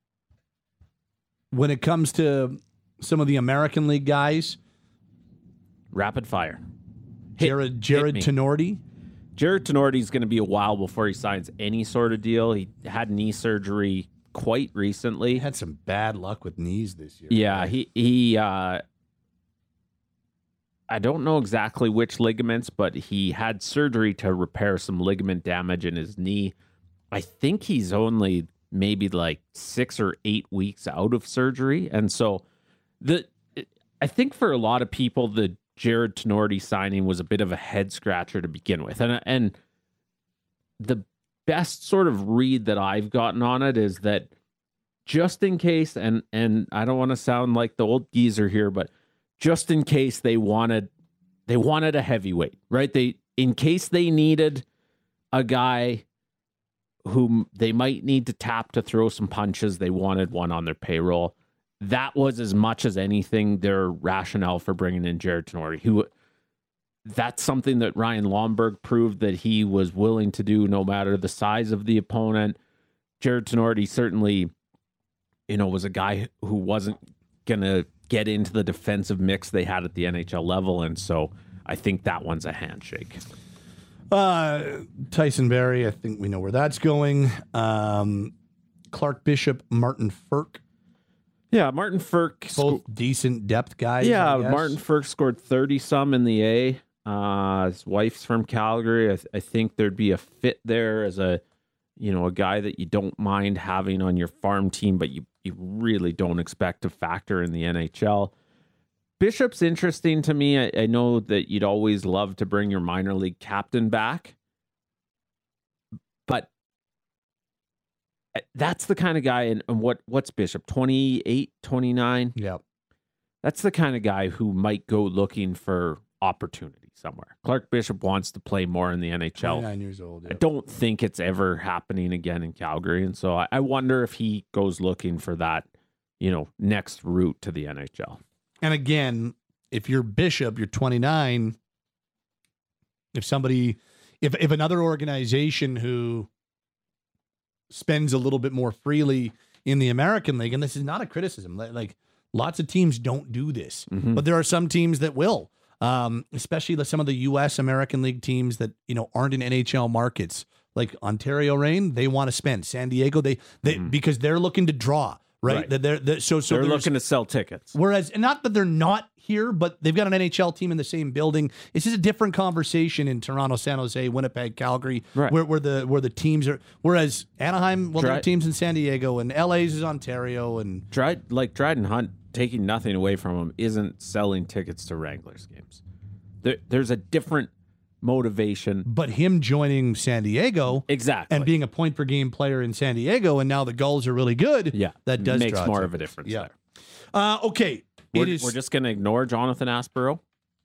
When it comes to some of the American League guys, rapid fire. Hit, Jared Jared Tenorti. Jared Tenorti is going to be a while before he signs any sort of deal. He had knee surgery quite recently. He had some bad luck with knees this year. Yeah, right? he he. Uh, I don't know exactly which ligaments, but he had surgery to repair some ligament damage in his knee. I think he's only maybe like six or eight weeks out of surgery. And so the I think for a lot of people, the Jared Tenorti signing was a bit of a head scratcher to begin with. And, and the best sort of read that I've gotten on it is that just in case, and, and I don't want to sound like the old geezer here, but just in case they wanted, they wanted a heavyweight, right? They, in case they needed a guy whom they might need to tap to throw some punches, they wanted one on their payroll. That was as much as anything their rationale for bringing in Jared Tenorti, who that's something that Ryan Lomberg proved that he was willing to do no matter the size of the opponent. Jared Tenorti certainly, you know, was a guy who wasn't going to get into the defensive mix they had at the N H L level. And so I think that one's a handshake. Uh, Tyson Barrie, I think we know where that's going. Um, Clark Bishop, Martin Ferk. Yeah, Martin Ferk. Both sc- decent depth guys. Yeah, Martin Ferk scored thirty some in the A. Uh, his wife's from Calgary. I, th- I think there'd be a fit there as a, you know, a guy that you don't mind having on your farm team, but you, you really don't expect to factor in the N H L. Bishop's interesting to me. I, I know that you'd always love to bring your minor league captain back, but that's the kind of guy, and, and what what's Bishop, twenty-eight, twenty-nine? Yeah. That's the kind of guy who might go looking for opportunity somewhere. Clark Bishop wants to play more in the N H L. twenty-nine years old. Yeah. I don't think it's ever happening again in Calgary, and so I, I wonder if he goes looking for that, you know, next route to the N H L. And again, if you're Bishop, you're twenty-nine. If somebody, if if another organization who spends a little bit more freely in the American League, and this is not a criticism, like lots of teams don't do this, Mm-hmm. but there are some teams that will, um, especially the, some of the U S American League teams that, you know, aren't in N H L markets, like Ontario Reign, they want to spend. San Diego, they they Mhm. because they're looking to draw, right? Right. That they're, they're so so They're there's- looking to sell tickets. Whereas, and not that they're not here, but they've got an N H L team in the same building. It's just a different conversation in Toronto, San Jose, Winnipeg, Calgary, Right. where, where the where the teams are. Whereas Anaheim, well, there Dry- are teams in San Diego, and L A's is Ontario, and Dryden, like Dryden Hunt, taking nothing away from him, isn't selling tickets to Wranglers games. There, there's a different motivation. but him joining San Diego Exactly. and being a point per game player in San Diego, and now the Gulls are really good. yeah, that does makes draw more tickets. of a difference Yeah. there. Uh, okay, We're, it is we're just going to ignore Jonathan Aspero.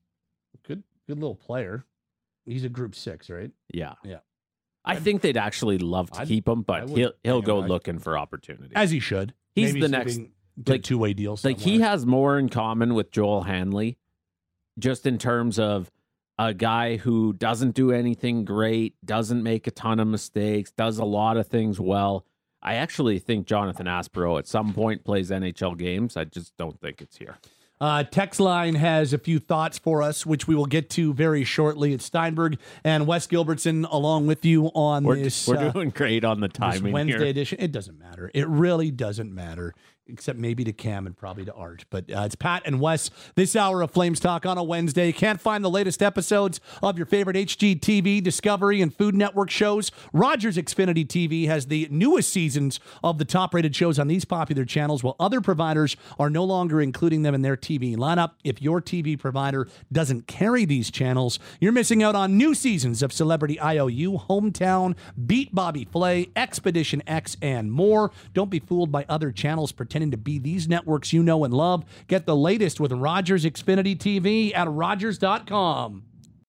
good. Good little player. He's a Group Six, right? Yeah. Yeah. I think they'd actually love to I'd- keep him, I but would he'll he'll bring go him back. looking for opportunity. As he should. He's Maybe the see if next- he can get like- a two-way deal. Like he somewhere. has more in common with Joel Hanley, just in terms of a guy who doesn't do anything great, doesn't make a ton of mistakes, does a lot of things well. I actually think Jonathan Aspero at some point plays N H L games. I just don't think it's here. Uh, text line has a few thoughts for us, which we will get to very shortly. It's Steinberg and Wes Gilbertson along with you on We're, this, we're uh, doing great on the this timing Wednesday here. edition. It doesn't matter. It really doesn't matter, except maybe to Cam and probably to Art. But uh, it's Pat and Wes this hour of Flames Talk on a Wednesday. Can't find the latest episodes of your favorite H G T V, Discovery, and Food Network shows? Rogers Xfinity T V has the newest seasons of the top-rated shows on these popular channels, while other providers are no longer including them in their T V lineup. If your T V provider doesn't carry these channels, you're missing out on new seasons of Celebrity I O U, Hometown, Beat Bobby Flay, Expedition X, and more. Don't be fooled by other channels pretending to be these networks you know and love. Get the latest with Rogers Xfinity T V at rogers dot com.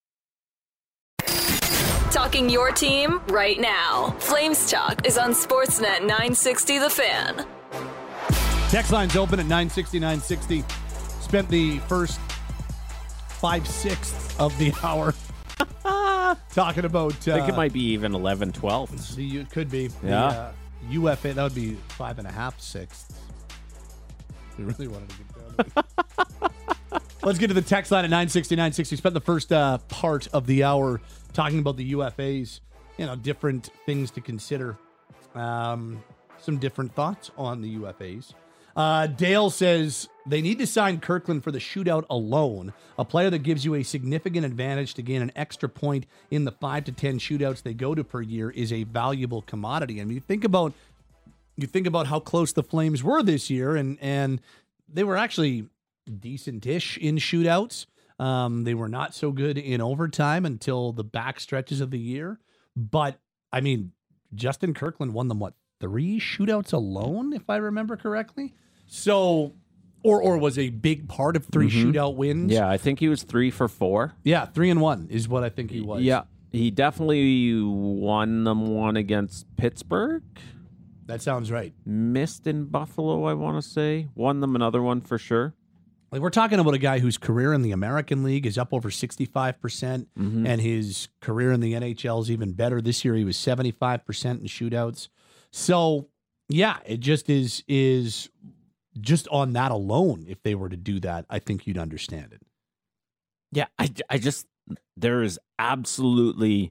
Talking your team right now. Flames Talk is on Sportsnet nine sixty The Fan. Text line's open at nine sixty, nine sixty. Spent the first five-sixths of the hour talking about... Uh, I think it might be even eleven, twelve. the, it could be. The, Yeah. uh, U F A, that would be five and a half sixths. We really wanted to get down there. Let's get to the text line at nine sixty, nine sixty. Spent the first uh, part of the hour talking about the U F As, you know, different things to consider. Um, some different thoughts on the U F As. Uh, Dale says they need to sign Kirkland for the shootout alone. A player that gives you a significant advantage to gain an extra point in the five to ten shootouts they go to per year is a valuable commodity. I mean, you think about you think about how close the Flames were this year, and and they were actually decent-ish in shootouts. Um, they were not so good in overtime until the back stretches of the year. But, I mean, Justin Kirkland won them, what, three shootouts alone, if I remember correctly? So, or or was a big part of three Mm-hmm. shootout wins. Yeah, I think he was three for four. Yeah, three and one is what I think he was. Yeah, he definitely won them one against Pittsburgh. That sounds right. Missed in Buffalo, I want to say. Won them another one for sure. Like, we're talking about a guy whose career in the American League is up over sixty-five percent, Mm-hmm. and his career in the N H L is even better. This year he was seventy-five percent in shootouts. So, yeah, it just is is just on that alone, if they were to do that, I think you'd understand it. Yeah, I, I just, there is absolutely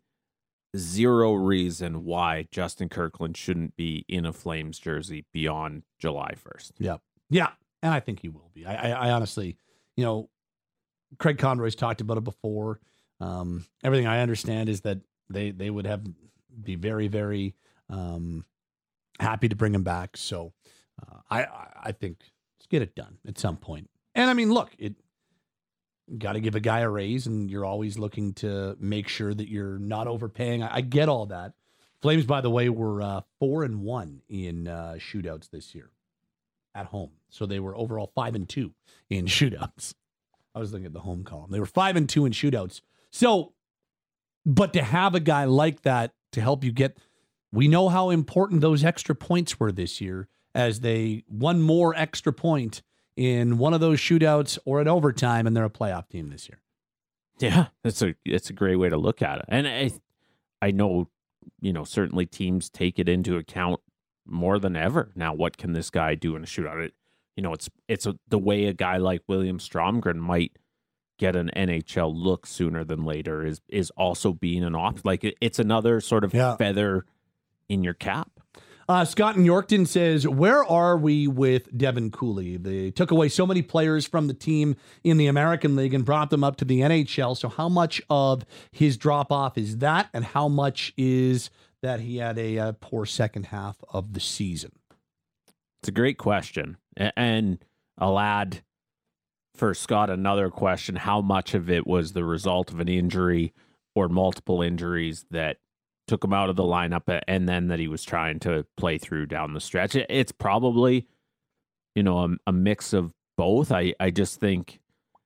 zero reason why Justin Kirkland shouldn't be in a Flames jersey beyond July first. Yeah. Yeah. And I think he will be. I, I, I honestly, you know, Craig Conroy's talked about it before. Um, everything I understand is that they, they would have be very, very um, happy to bring him back. So uh, I, I think let's get it done at some point. And I mean, look, it got to give a guy a raise, and you're always looking to make sure that you're not overpaying. I, I get all that. Flames, by the way, were uh, four and one in uh, shootouts this year at home. So they were overall five and two in shootouts. I was looking at the home column. They were five and two in shootouts. So, but to have a guy like that to help you get, we know how important those extra points were this year, as they one more extra point in one of those shootouts or an overtime, and they're a playoff team this year. Yeah, it's a it's a great way to look at it. And I I know, you know, certainly teams take it into account more than ever. Now, what can this guy do in a shootout? It, you know, it's it's a, the way a guy like William Stromgren might get an N H L look sooner than later is is also being an option. Like it, it's another sort of Yeah. feather in your cap. Uh, Scott in Yorkton says, where are we with Devin Cooley? They took away so many players from the team in the American League and brought them up to the N H L. So how much of his drop-off is that, and how much is that he had a, uh poor second half of the season? It's a great question. A- And I'll add for Scott another question. How much of it was the result of an injury or multiple injuries that took him out of the lineup, a- and then that he was trying to play through down the stretch? It- It's probably, you know, a, a mix of both. I, I just think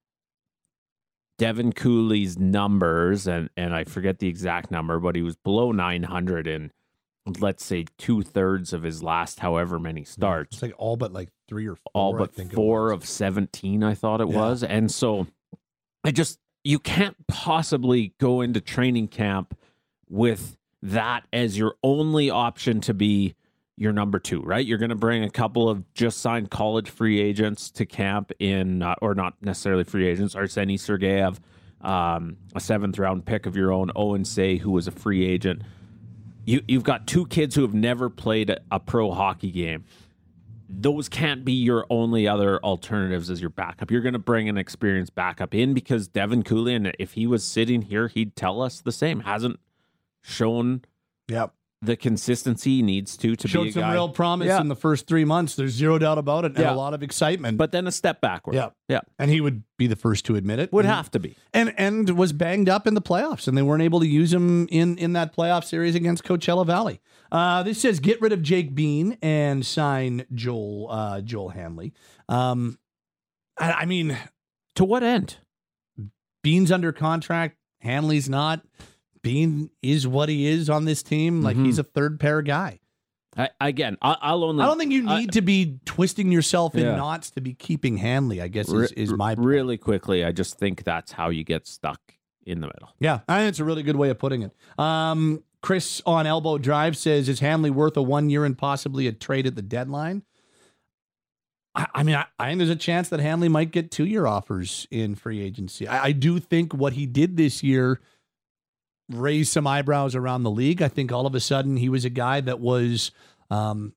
Devin Cooley's numbers, and, and I forget the exact number, but he was below nine hundred in, let's say, two-thirds of his last however many starts. It's like all but like three or four. all I but think it four was. of seventeen, I thought it Yeah. was. And so I just, you can't possibly go into training camp with that as your only option to be your number two, right? You're going to bring a couple of just signed college free agents to camp in, uh, or not necessarily free agents, Arseny Sergeyev, um, a seventh round pick of your own, Owen Say, who was a free agent. You, you've got two kids who have never played a, a pro hockey game. Those can't be your only other alternatives as your backup. You're going to bring an experienced backup in, because Devin Cooley, and if he was sitting here, he'd tell us the same. Hasn't shown Yep. the consistency he needs to to Showed be a some guy. real promise Yeah. in the first three months. There's zero doubt about it, and Yeah. a lot of excitement. But then a step backward. yeah, Yeah. and he would be the first to admit it. Would And- have to be. and and was banged up in the playoffs, and they weren't able to use him in in that playoff series against Coachella Valley. Uh, this says get rid of Jake Bean and sign Joel uh, Joel Hanley. Um, I, I mean, To what end? Bean's under contract. Hanley's not. Bean is what he is on this team. Like, Mhm. he's a third pair guy. I, again, I, I'll only. I don't think you I- need to be twisting yourself in Yeah. knots to be keeping Hanley, I guess, is, Re- is my point. really quickly. I just think that's how you get stuck in the middle. Yeah, I think it's a really good way of putting it. Um, Chris on Elbow Drive says, is Hanley worth a one year and possibly a trade at the deadline? I, I mean, I, I think there's a chance that Hanley might get two year offers in free agency. I, I do think what he did this year raised some eyebrows around the league. I think all of a sudden he was a guy that was, um,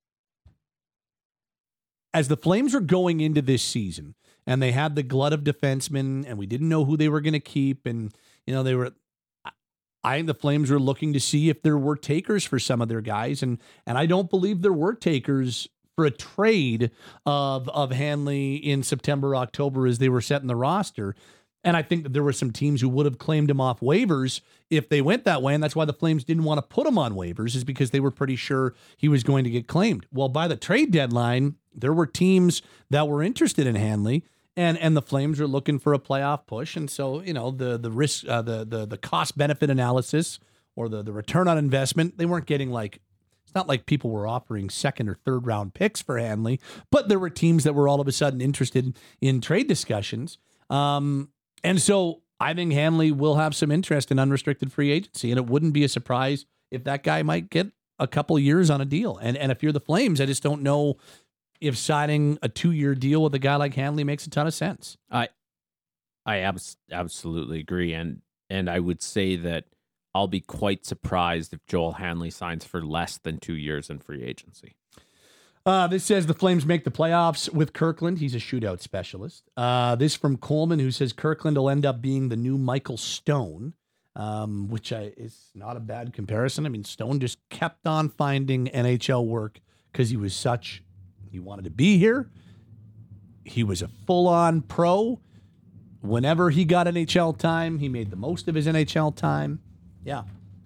as the Flames were going into this season and they had the glut of defensemen and we didn't know who they were going to keep. And, you know, they were, I think the Flames were looking to see if there were takers for some of their guys. And, and I don't believe there were takers for a trade of of Hanley in September, October as they were setting the roster. And I think that there were some teams who would have claimed him off waivers if they went that way. And that's why the Flames didn't want to put him on waivers, is because they were pretty sure he was going to get claimed. Well, by the trade deadline, there were teams that were interested in Hanley, and and the Flames were looking for a playoff push. And so, you know, the the risk, uh, the the the cost benefit analysis or the the return on investment, they weren't getting like, it's not like people were offering second or third round picks for Hanley, but there were teams that were all of a sudden interested in trade discussions. Um, And so I think Hanley will have some interest in unrestricted free agency, and it wouldn't be a surprise if that guy might get a couple years on a deal. And and if you're the Flames, I just don't know if signing a two-year deal with a guy like Hanley makes a ton of sense. I I abs- absolutely agree, and and I would say that I'll be quite surprised if Joel Hanley signs for less than two years in free agency. Uh, this says the Flames make the playoffs with Kirkland. He's a shootout specialist. Uh, this from Coleman, who says Kirkland will end up being the new Michael Stone, um, which I, is not a bad comparison. I mean, Stone just kept on finding N H L work because he was such, he wanted to be here. He was a full-on pro. Whenever he got N H L time, he made the most of his N H L time. Yeah.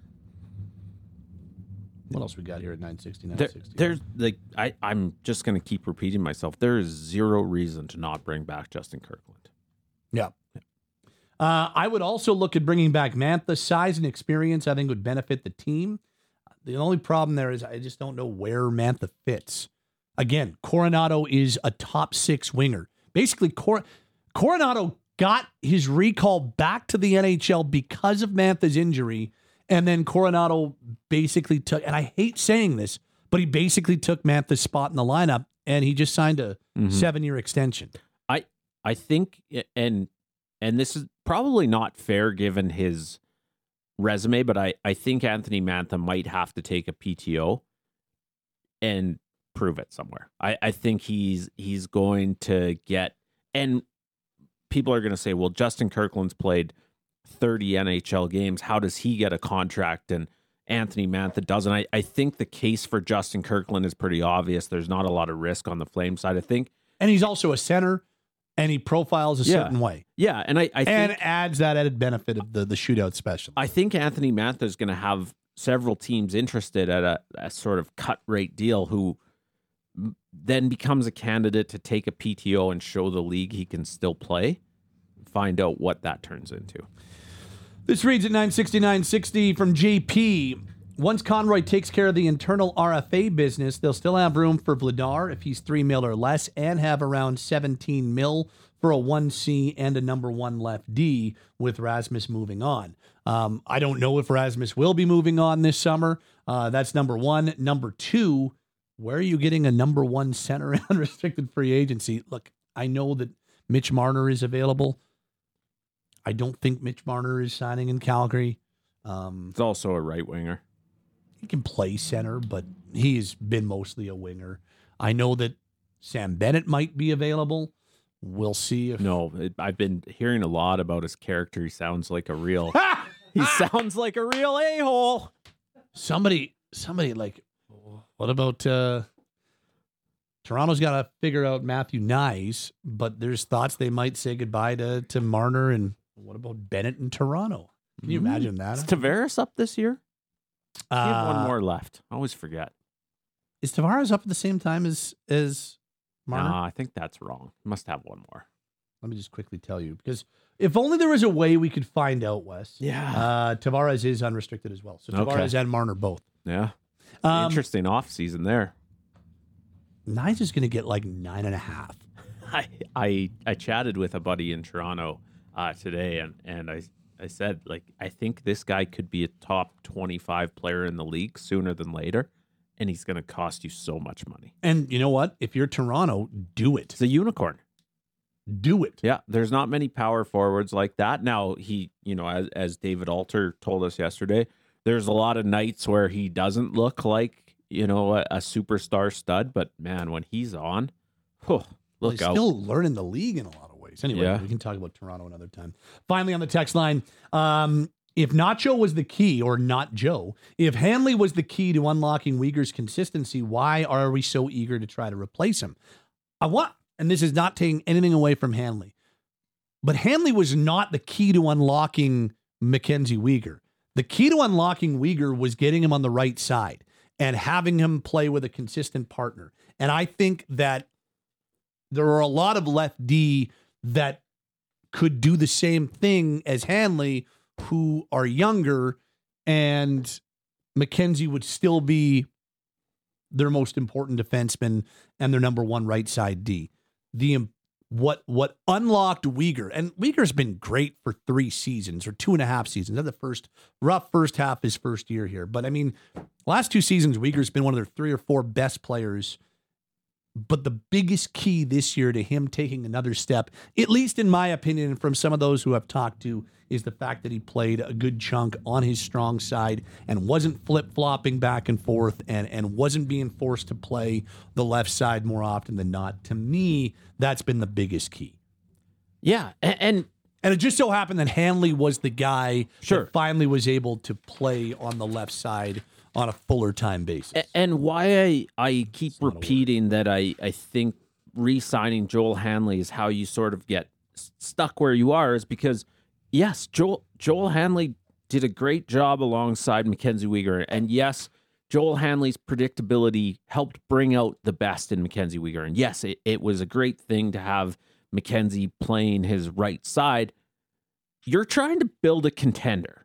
What else we got here at nine sixty, nine sixty? There, there's like I, I'm just going to keep repeating myself. There is zero reason to not bring back Justin Kirkland. Yeah. Uh, I would also look at bringing back Mantha. Size and experience, I think, would benefit the team. The only problem there is I just don't know where Mantha fits. Again, Coronado is a top six winger. Basically, Cor- Coronado got his recall back to the N H L because of Mantha's injury. And then Coronado basically took, and I hate saying this, but he basically took Mantha's spot in the lineup, and he just signed a mm-hmm. seven-year extension. I I think, and and this is probably not fair given his resume, but I, I think Anthony Mantha might have to take a P T O and prove it somewhere. I, I think he's he's going to get, and people are going to say, well, Justin Kirkland's played thirty N H L games. How does he get a contract and Anthony Mantha doesn't? I, I think the case for Justin Kirkland is pretty obvious. There's not a lot of risk on the Flame side, I think. And he's also a center, and he profiles a yeah. certain way. Yeah, and I, I and think, adds that added benefit of the, the shootout special. I think Anthony Mantha is going to have several teams interested at a, a sort of cut rate deal who then becomes a candidate to take a P T O and show the league he can still play. Find out what that turns into. This reads at nine sixty, nine sixty from J P. Once Conroy takes care of the internal R F A business, they'll still have room for Vladar if he's three mil or less, and have around seventeen mil for a one C and a number one left D with Rasmus moving on. Um, I don't know if Rasmus will be moving on this summer. Uh, that's number one. Number two, where are you getting a number one center in unrestricted free agency? Look, I know that Mitch Marner is available. I don't think Mitch Marner is signing in Calgary. Um, He's also a right winger. He can play center, but he's been mostly a winger. I know that Sam Bennett might be available. We'll see if no. It, I've been hearing a lot about his character. He sounds like a real. he sounds like a real a-hole. Somebody, somebody like, what about uh, Toronto's got to figure out Matthew Nyes, but there's thoughts they might say goodbye to to Marner, and what about Bennett in Toronto? Can you imagine that? Is Tavares up this year? Uh, I have one more left. I always forget. Is Tavares up at the same time as as Marner? Nah, I think that's wrong. Must have one more. Let me just quickly tell you, because if only there was a way we could find out, Wes. Yeah. Uh, Tavares is unrestricted as well. So Tavares Okay. and Marner both. Yeah. Um, Interesting off season there. Nyes is going to get like nine and a half. I I I chatted with a buddy in Toronto uh, today, and and I I said, like, I think this guy could be a top twenty-five player in the league sooner than later, and he's going to cost you so much money. And you know what? If you're Toronto, do it. It's a unicorn. Do it. Yeah, there's not many power forwards like that. Now, he, you know, as as David Alter told us yesterday, there's a lot of nights where he doesn't look like, you know, a, a superstar stud, but man, when he's on, whew, look well, he's out. still learning the league in a lot of ways. Anyway, Yeah. we can talk about Toronto another time. Finally, on the text line, um, if Nacho was the key, or not Joe, if Hanley was the key to unlocking Weegar's consistency, why are we so eager to try to replace him? I want, and this is not taking anything away from Hanley, but Hanley was not the key to unlocking Mackenzie Weegar. The key to unlocking Weegar was getting him on the right side and having him play with a consistent partner. And I think that there are a lot of left D that could do the same thing as Hanley, who are younger, and Mackenzie would still be their most important defenseman and their number one right side D. The what what unlocked Weegar, and Weegar's been great for three seasons or two and a half seasons. That's the first rough first half of his first year here. But I mean, last two seasons, Weegar's been one of their three or four best players. But the biggest key this year to him taking another step, at least in my opinion, and from some of those who I've talked to, is the fact that he played a good chunk on his strong side and wasn't flip-flopping back and forth and, and wasn't being forced to play the left side more often than not. To me, that's been the biggest key. Yeah, and and, and it just so happened that Hanley was the guy sure. that finally was able to play on the left side on a fuller time basis. And why I, I keep repeating that I, I think re-signing Joel Hanley is how you sort of get stuck where you are is because, yes, Joel Joel Hanley did a great job alongside Mackenzie Weegar. And yes, Joel Hanley's predictability helped bring out the best in Mackenzie Weegar. And yes, it, it was a great thing to have Mackenzie playing his right side. You're trying to build a contender.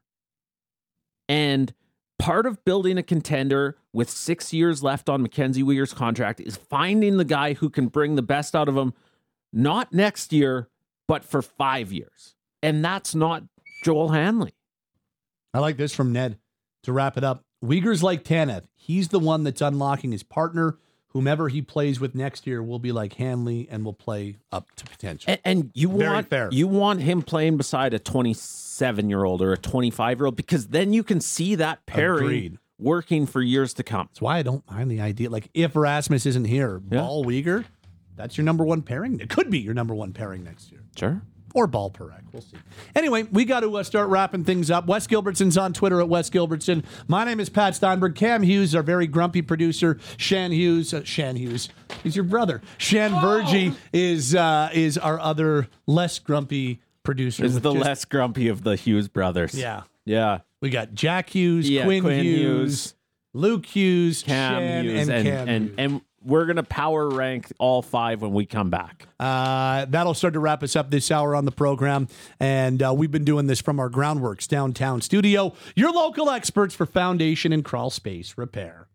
And part of building a contender with six years left on Mackenzie Weegar's contract is finding the guy who can bring the best out of him, not next year, but for five years. And that's not Joel Hanley. I like this from Ned to wrap it up. Weegar's like Tanev. He's the one that's unlocking his partner. Whomever he plays with next year will be like Hanley and will play up to potential. And, and you Very want fair. you want him playing beside a twenty-seven-year-old or a twenty-five-year-old because then you can see that pairing Agreed. working for years to come. That's why I don't mind the idea. Like, if Erasmus isn't here, Yeah. Ball Weegar, that's your number one pairing. It could be your number one pairing next year. Sure. Or Ball Perek. We'll see. Anyway, we got to uh, start wrapping things up. Wes Gilbertson's on Twitter at Wes Gilbertson. My name is Pat Steinberg. Cam Hughes, our very grumpy producer. Shan Hughes. Uh, Shan Hughes. He's your brother. Shan oh. Virgie is uh, is our other less grumpy producer. Is the just, less grumpy of the Hughes brothers. Yeah. Yeah. We got Jack Hughes, Yeah, Quinn, Quinn Hughes, Hughes, Luke Hughes, Cam Shan, Hughes, and, and, Cam and, Hughes. and we're going to power rank all five when we come back. Uh, that'll start to wrap us up this hour on the program. And uh, we've been doing this from our Groundworks downtown studio, your local experts for foundation and crawl space repair.